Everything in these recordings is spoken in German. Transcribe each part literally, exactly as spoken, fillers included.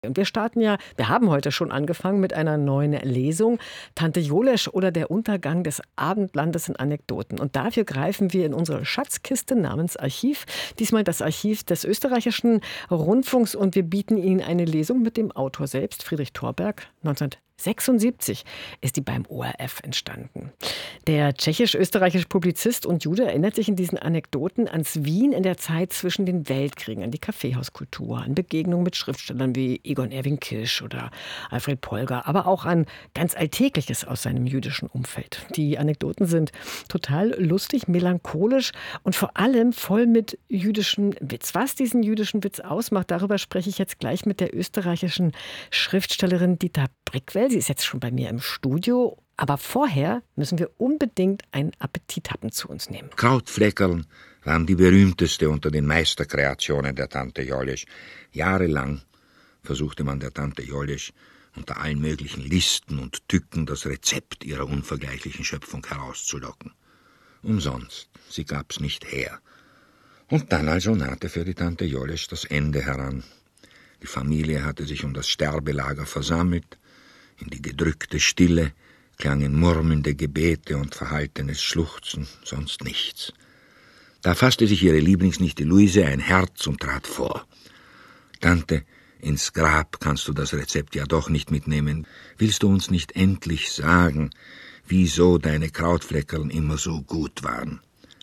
Und wir starten ja, wir haben heute schon angefangen mit einer neuen Lesung. Tante Jolesch oder der Untergang des Abendlandes in Anekdoten. Und dafür greifen wir in unsere Schatzkiste namens Archiv. Diesmal das Archiv des österreichischen Rundfunks. Und wir bieten Ihnen eine Lesung mit dem Autor selbst, Friedrich Thorberg, neunzehnhundertsechsundsiebzig ist die beim O R F entstanden. Der tschechisch-österreichische Publizist und Jude erinnert sich in diesen Anekdoten ans Wien in der Zeit zwischen den Weltkriegen, an die Kaffeehauskultur, an Begegnungen mit Schriftstellern wie Egon Erwin Kisch oder Alfred Polger, aber auch an ganz Alltägliches aus seinem jüdischen Umfeld. Die Anekdoten sind total lustig, melancholisch und vor allem voll mit jüdischem Witz. Was diesen jüdischen Witz ausmacht, darüber spreche ich jetzt gleich mit der österreichischen Schriftstellerin Dita Brickwell. Sie ist jetzt schon bei mir im Studio. Aber vorher müssen wir unbedingt einen Appetithappen zu uns nehmen. Krautfleckerln waren die berühmteste unter den Meisterkreationen der Tante Jolesch. Jahrelang versuchte man der Tante Jolesch unter allen möglichen Listen und Tücken das Rezept ihrer unvergleichlichen Schöpfung herauszulocken. Umsonst, sie gab's nicht her. Und dann also nahte für die Tante Jolesch das Ende heran. Die Familie hatte sich um das Sterbelager versammelt. In die gedrückte Stille klangen murmelnde Gebete und verhaltenes Schluchzen, sonst nichts. Da fasste sich ihre Lieblingsnichte Luise ein Herz und trat vor. »Tante, ins Grab kannst du das Rezept ja doch nicht mitnehmen. Willst du uns nicht endlich sagen, wieso deine Krautfleckerln immer so gut waren?«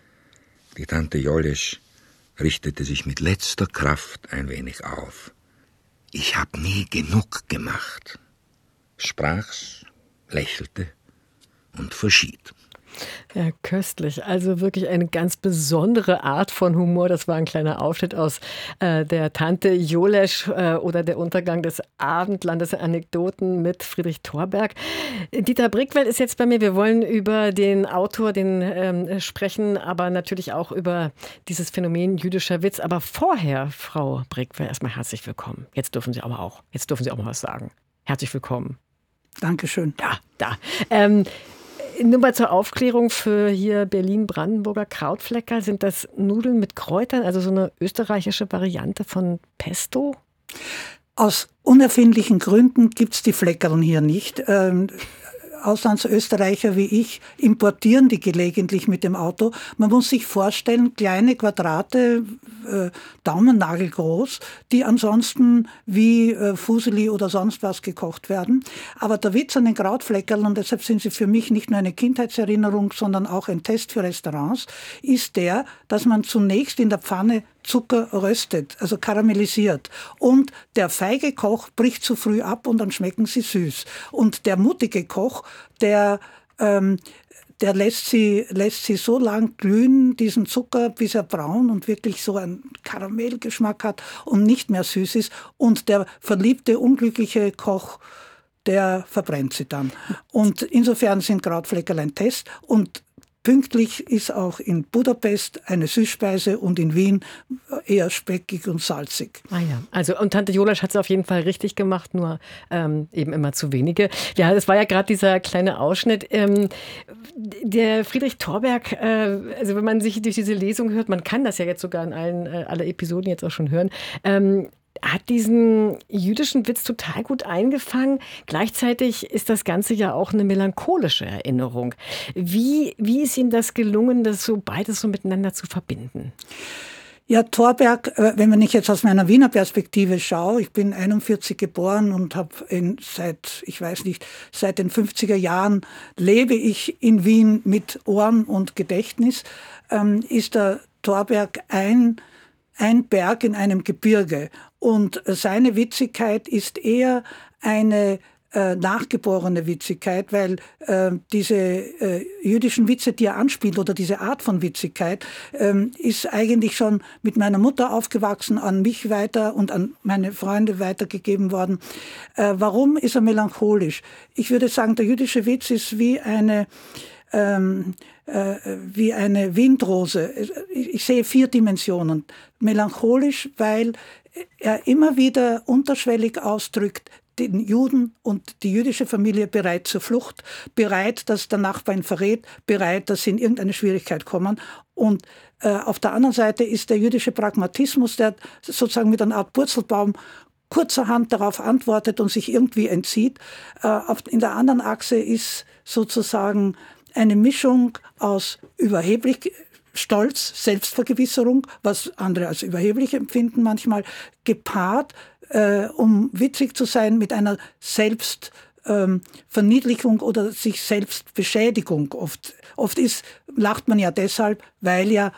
Die Tante Jolesch richtete sich mit letzter Kraft ein wenig auf. »Ich hab nie genug gemacht«, sprach's, lächelte und verschied. Ja, köstlich. Also wirklich eine ganz besondere Art von Humor. Das war ein kleiner Aufschnitt aus äh, der Tante Jolesch äh, oder der Untergang des Abendlandes, Anekdoten mit Friedrich Thorberg. Dita Brickwell ist jetzt bei mir. Wir wollen über den Autor den, ähm, sprechen, aber natürlich auch über dieses Phänomen jüdischer Witz. Aber vorher, Frau Brickwell, erstmal herzlich willkommen. Jetzt dürfen Sie aber auch, jetzt dürfen Sie auch mal was sagen. Herzlich willkommen. Dankeschön. Ja, da. Ähm, Nur mal zur Aufklärung für hier Berlin-Brandenburger Krautflecker. Sind das Nudeln mit Kräutern, also so eine österreichische Variante von Pesto? Aus unerfindlichen Gründen gibt es die Fleckerln hier nicht. Ähm, Auslandsösterreicher wie ich importieren die gelegentlich mit dem Auto. Man muss sich vorstellen, kleine Quadrate, äh, Daumennagel groß, die ansonsten wie äh, Fuseli oder sonst was gekocht werden. Aber der Witz an den Krautfleckerln, und deshalb sind sie für mich nicht nur eine Kindheitserinnerung, sondern auch ein Test für Restaurants, ist der, dass man zunächst in der Pfanne Zucker röstet, also karamellisiert. Und der feige Koch bricht zu früh ab und dann schmecken sie süß. Und der mutige Koch, der, ähm, der lässt sie, lässt sie so lang glühen, diesen Zucker, bis er braun und wirklich so einen Karamellgeschmack hat und nicht mehr süß ist. Und der verliebte, unglückliche Koch, der verbrennt sie dann. Und insofern sind Krautfleckerl ein Test. Und pünktlich ist auch in Budapest eine Süßspeise und in Wien eher speckig und salzig. Ah ja, also und Tante Jolesch hat es auf jeden Fall richtig gemacht, nur ähm, eben immer zu wenige. Ja, das war ja gerade dieser kleine Ausschnitt. Ähm, der Friedrich Thorberg, äh, also wenn man sich durch diese Lesung hört, man kann das ja jetzt sogar in allen äh, alle Episoden jetzt auch schon hören, ähm, hat diesen jüdischen Witz total gut eingefangen. Gleichzeitig ist das Ganze ja auch eine melancholische Erinnerung. Wie, wie ist Ihnen das gelungen, das so beides so miteinander zu verbinden? Ja, Thorberg, wenn man ich jetzt aus meiner Wiener Perspektive schaue, ich bin einundvierzig geboren und habe seit, ich weiß nicht, seit den fünfziger Jahren lebe ich in Wien mit Ohren und Gedächtnis, ähm, ist der Thorberg ein ein Berg in einem Gebirge. Und seine Witzigkeit ist eher eine äh, nachgeborene Witzigkeit, weil äh, diese äh, jüdischen Witze, die er anspielt, oder diese Art von Witzigkeit, ähm, ist eigentlich schon mit meiner Mutter aufgewachsen, an mich weiter und an meine Freunde weitergegeben worden. Äh, warum ist er melancholisch? Ich würde sagen, der jüdische Witz ist wie eine ähm, äh, wie eine Windrose. Ich sehe vier Dimensionen. Melancholisch, weil er immer wieder unterschwellig ausdrückt, den Juden und die jüdische Familie bereit zur Flucht, bereit, dass der Nachbar ihn verrät, bereit, dass sie in irgendeine Schwierigkeit kommen. Und äh, auf der anderen Seite ist der jüdische Pragmatismus, der sozusagen mit einer Art Purzelbaum kurzerhand darauf antwortet und sich irgendwie entzieht. In der anderen Achse ist sozusagen eine Mischung aus überheblich Stolz, Selbstvergewisserung, was andere als überheblich empfinden manchmal, gepaart, äh, um witzig zu sein, mit einer Selbstverniedlichung ähm, oder sich Selbstbeschädigung. Oft, oft ist, lacht man ja deshalb, weil ja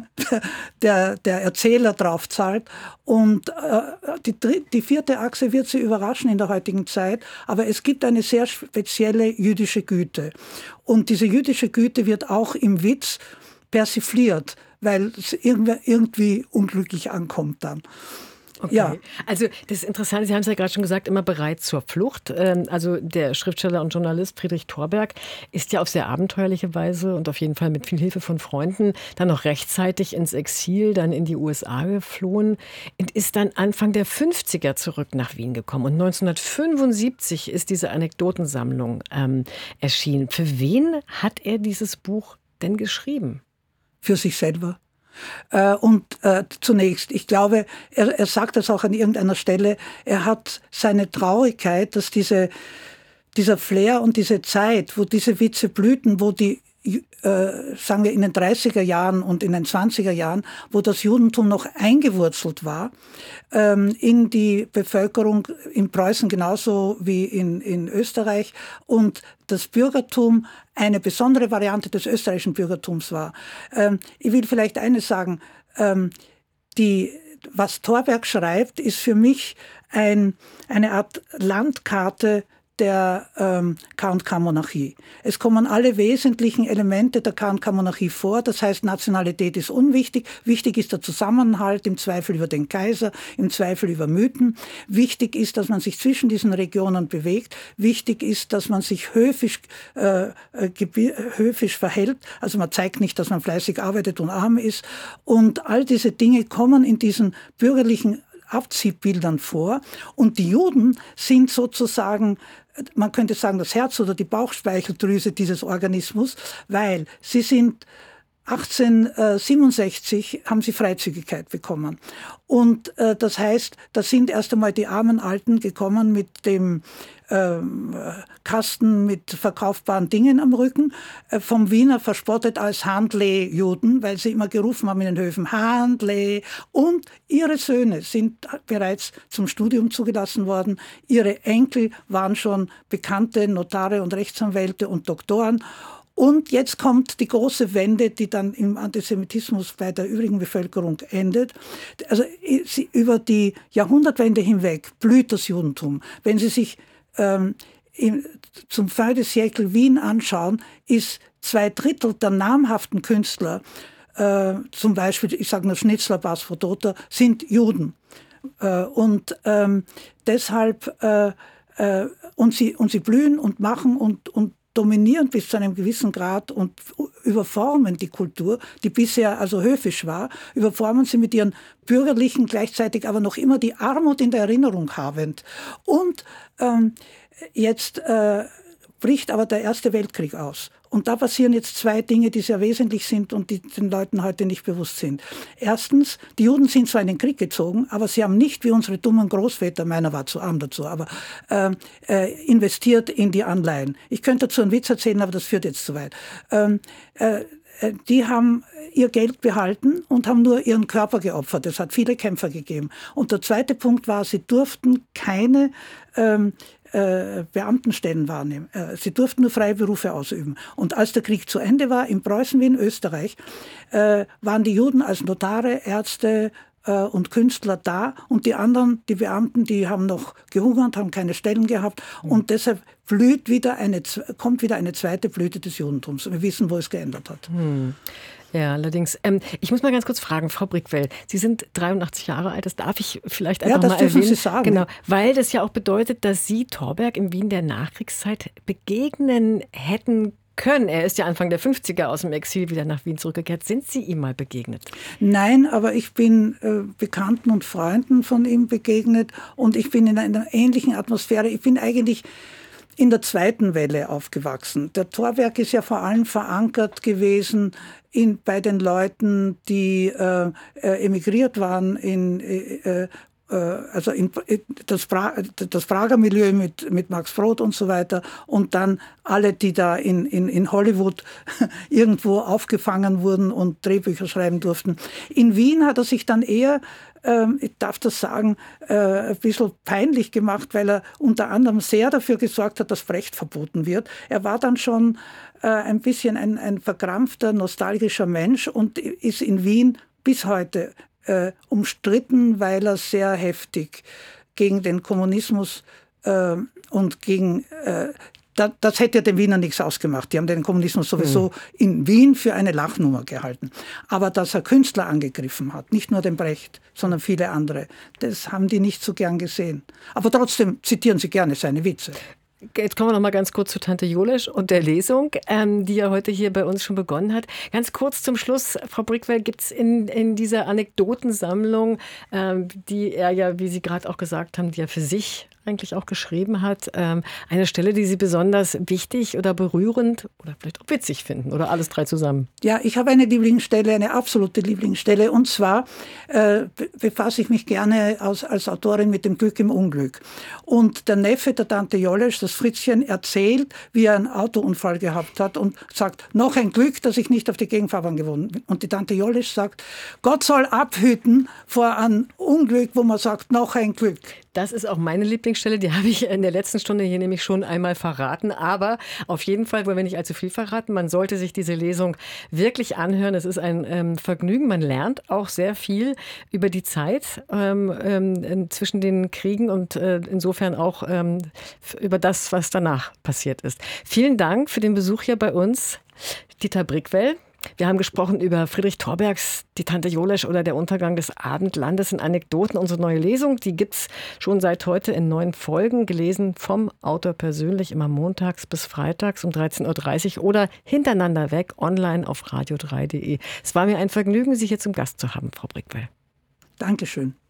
der, der Erzähler drauf zahlt. Und äh, die, die vierte Achse wird Sie überraschen in der heutigen Zeit, aber es gibt eine sehr spezielle jüdische Güte. Und diese jüdische Güte wird auch im Witz persifliert, weil es irgendwie, irgendwie unglücklich ankommt dann. Okay. Ja. Also das ist interessant, Sie haben es ja gerade schon gesagt, immer bereit zur Flucht. Also der Schriftsteller und Journalist Friedrich Thorberg ist ja auf sehr abenteuerliche Weise und auf jeden Fall mit viel Hilfe von Freunden dann noch rechtzeitig ins Exil, dann in die U S A geflohen und ist dann Anfang der fünfziger zurück nach Wien gekommen. Und neunzehnhundertfünfundsiebzig ist diese Anekdotensammlung ähm, erschienen. Für wen hat er dieses Buch denn geschrieben? Für sich selber. Äh, und äh, zunächst, ich glaube, er, er sagt das auch an irgendeiner Stelle, er hat seine Traurigkeit, dass diese, dieser Flair und diese Zeit, wo diese Witze blühten, wo die, äh, sagen wir in den dreißiger Jahren und in den zwanziger Jahren, wo das Judentum noch eingewurzelt war, ähm, in die Bevölkerung in Preußen genauso wie in, in Österreich und das Bürgertum eine besondere Variante des österreichischen Bürgertums war. Ähm, ich will vielleicht eines sagen, ähm, die, was Thorberg schreibt, ist für mich ein, eine Art Landkarte der ähm, K und K-Monarchie. Es kommen alle wesentlichen Elemente der K und K-Monarchie vor. Das heißt, Nationalität ist unwichtig. Wichtig ist der Zusammenhalt, im Zweifel über den Kaiser, im Zweifel über Mythen. Wichtig ist, dass man sich zwischen diesen Regionen bewegt. Wichtig ist, dass man sich höfisch, äh, höfisch verhält. Also man zeigt nicht, dass man fleißig arbeitet und arm ist. Und all diese Dinge kommen in diesen bürgerlichen Abziehbildern vor. Und die Juden sind sozusagen, man könnte sagen, das Herz oder die Bauchspeicheldrüse dieses Organismus, weil sie sind achtzehnhundertsiebenundsechzig haben sie Freizügigkeit bekommen. Und äh, das heißt, da sind erst einmal die armen Alten gekommen mit dem ähm, Kasten mit verkaufbaren Dingen am Rücken, äh, vom Wiener verspottet als Handleh-Juden, weil sie immer gerufen haben in den Höfen, Handleh. Und ihre Söhne sind bereits zum Studium zugelassen worden. Ihre Enkel waren schon bekannte Notare und Rechtsanwälte und Doktoren. Und jetzt kommt die große Wende, die dann im Antisemitismus bei der übrigen Bevölkerung endet. Also über die Jahrhundertwende hinweg blüht das Judentum. Wenn Sie sich ähm, im, zum Fin de siècle Wien anschauen, ist zwei Drittel der namhaften Künstler, äh, zum Beispiel, ich sage nur Schnitzler, Bas Rodota, sind Juden. Äh, und ähm, deshalb, äh, äh, und, sie, und sie blühen und machen und, und dominieren bis zu einem gewissen Grad und überformen die Kultur, die bisher also höfisch war, überformen sie mit ihren bürgerlichen, gleichzeitig aber noch immer die Armut in der Erinnerung habend. Und ähm, jetzt äh, bricht aber der Erste Weltkrieg aus. Und da passieren jetzt zwei Dinge, die sehr wesentlich sind und die den Leuten heute nicht bewusst sind. Erstens, die Juden sind zwar in den Krieg gezogen, aber sie haben nicht wie unsere dummen Großväter, meiner war zu arm dazu, aber äh, äh, investiert in die Anleihen. Ich könnte dazu einen Witz erzählen, aber das führt jetzt zu weit. Ähm, äh, die haben ihr Geld behalten und haben nur ihren Körper geopfert. Es hat viele Kämpfer gegeben. Und der zweite Punkt war, sie durften keine ähm, äh, Beamtenstellen wahrnehmen. Äh, sie durften nur freie Berufe ausüben. Und als der Krieg zu Ende war, in Preußen wie in Österreich, äh, waren die Juden als Notare, Ärzte äh, und Künstler da und die anderen, die Beamten, die haben noch gehungert, haben keine Stellen gehabt und deshalb blüht wieder eine, kommt wieder eine zweite Blüte des Judentums. Wir wissen, wo es geändert hat. Hm. Ja, allerdings. Ähm, ich muss mal ganz kurz fragen, Frau Brickwell, Sie sind dreiundachtzig Jahre alt, das darf ich vielleicht einfach ja, das mal dürfen erwähnen. Sie sagen. Genau, weil das ja auch bedeutet, dass Sie Thorberg im Wien der Nachkriegszeit begegnen hätten können. Er ist ja Anfang der fünfziger aus dem Exil wieder nach Wien zurückgekehrt. Sind Sie ihm mal begegnet? Nein, aber ich bin äh, Bekannten und Freunden von ihm begegnet und ich bin in einer ähnlichen Atmosphäre. Ich bin eigentlich in der zweiten Welle aufgewachsen. Der Thorberg ist ja vor allem verankert gewesen in, bei den Leuten, die äh, emigriert waren in, äh, also in, das, pra, das Prager Milieu mit, mit Max Brod und so weiter und dann alle, die da in, in, in Hollywood irgendwo aufgefangen wurden und Drehbücher schreiben durften. In Wien hat er sich dann eher, ähm, ich darf das sagen, äh, ein bisschen peinlich gemacht, weil er unter anderem sehr dafür gesorgt hat, dass Brecht verboten wird. Er war dann schon äh, ein bisschen ein, ein verkrampfter, nostalgischer Mensch und ist in Wien bis heute Äh, umstritten, weil er sehr heftig gegen den Kommunismus äh, und gegen, äh, da, das hätte ja den Wienern nichts ausgemacht. Die haben den Kommunismus sowieso mhm. in Wien für eine Lachnummer gehalten. Aber dass er Künstler angegriffen hat, nicht nur den Brecht, sondern viele andere, das haben die nicht so gern gesehen. Aber trotzdem zitieren sie gerne seine Witze. Jetzt kommen wir noch mal ganz kurz zu Tante Jolesch und der Lesung, ähm, die ja heute hier bei uns schon begonnen hat. Ganz kurz zum Schluss, Frau Brickwell, gibt es in, in dieser Anekdotensammlung, ähm, die er ja, wie Sie gerade auch gesagt haben, die er für sich eigentlich auch geschrieben hat, ähm, eine Stelle, die Sie besonders wichtig oder berührend oder vielleicht auch witzig finden oder alles drei zusammen? Ja, ich habe eine Lieblingsstelle, eine absolute Lieblingsstelle und zwar äh, befasse ich mich gerne als, als Autorin mit dem Glück im Unglück. Und der Neffe der Tante Jolesch, das Fritzchen, erzählt, wie er einen Autounfall gehabt hat und sagt, noch ein Glück, dass ich nicht auf die Gegenfahrbahn gewonnen bin. Und die Tante Jolesch sagt, Gott soll abhüten vor einem Unglück, wo man sagt, noch ein Glück. Das ist auch meine Lieblingsstelle, die habe ich in der letzten Stunde hier nämlich schon einmal verraten. Aber auf jeden Fall wollen wir nicht allzu viel verraten. Man sollte sich diese Lesung wirklich anhören. Es ist ein ähm, Vergnügen. Man lernt auch sehr viel über die Zeit ähm, ähm, zwischen den Kriegen und äh, insofern auch ähm, über das, was danach passiert ist. Vielen Dank für den Besuch hier bei uns, Dieter Brickwell. Wir haben gesprochen über Friedrich Thorbergs Die Tante Jolesch oder der Untergang des Abendlandes in Anekdoten. Unsere neue Lesung, die gibt es schon seit heute in neun Folgen, gelesen vom Autor persönlich, immer montags bis freitags um dreizehn Uhr dreißig oder hintereinander weg online auf radio drei punkt de. Es war mir ein Vergnügen, Sie hier zum Gast zu haben, Frau Brickwell. Dankeschön.